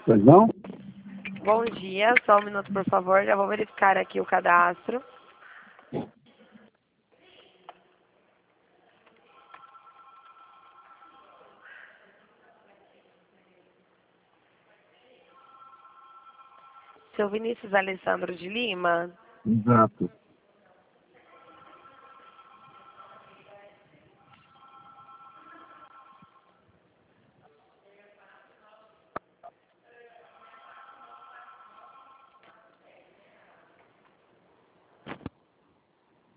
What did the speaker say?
Pois não? Bom dia, só um minuto, por favor. Já vou verificar aqui o cadastro. Seu Vinícius Alessandro de Lima? Exato.